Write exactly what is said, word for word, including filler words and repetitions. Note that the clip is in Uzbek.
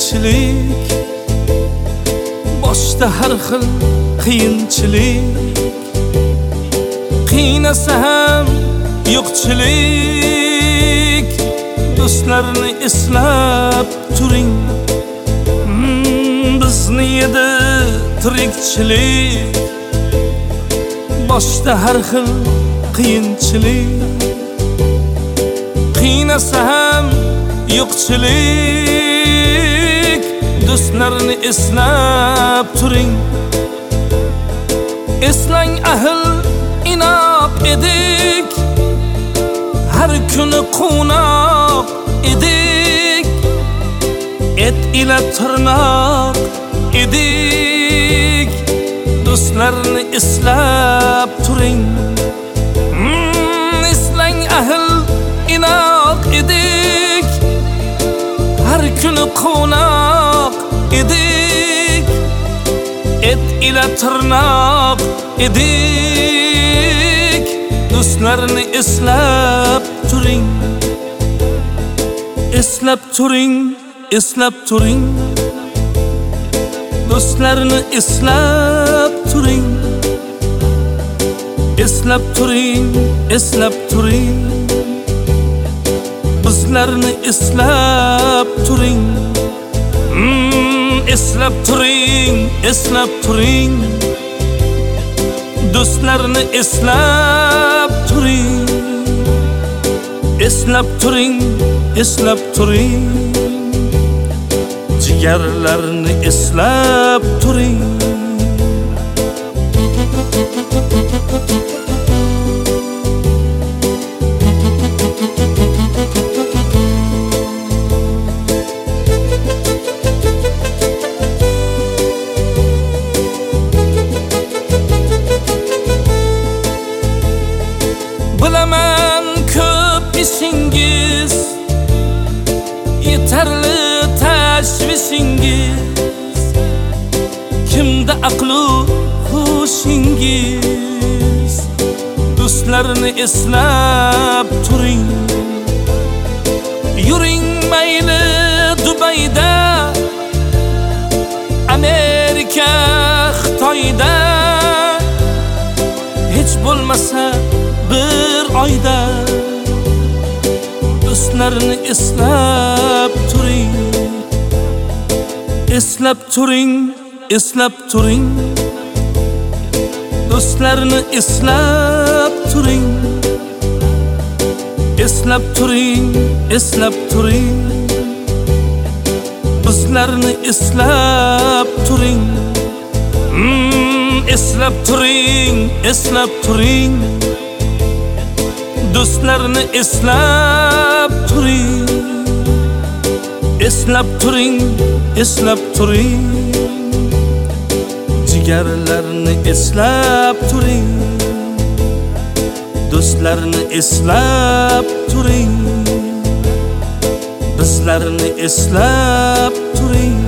tirikchilik, boshda har xil qiyinchilik, qiynasa ham yo'qchilik. Do'stlarni eslab turing, hmm, bizni edi tirikchilik, boshda har xil qiyinchilik, qiynasa ham yo'qchilik. Do'stlarni eslab turing, eslang ahil inoq edik, har kuni quvnoq edik, et ila tirnoq edik. Do'stlarni eslab turing, hmm, eslang ahil inoq edik, har kuni quvnoq edik, et ila tirnoq edik. Do'stlarni eslab turing, eslab turing, eslab turing. Do'stlarni eslab turing, eslab turing, eslab turing. Bizlarni eslab turing, hmm, eslab turing, eslab turing. Do'stlarni eslab turing, eslab turing, eslab turing. Jigarlarni eslab turing. Bilaman ko'p ishingiz, yetarli tashvishingiz, kimda aqlu hushingiz. Do'stlarni eslab turing, yuring mayli Dubayda, Amerika, Xitoyda, hech bo'lmasa bir oyda. Do'stlarni eslab turing, eslab turing, eslab turing. Do'stlarni eslab turing, eslab turing, eslab turing. Bizlarni eslab turing, hmm, eslab turing, eslab turing. Do'stlarni eslab turing, eslab turing, eslab turing. Jigarlarni eslab turing, do'stlarni eslab turing. Bizlarni eslab turing.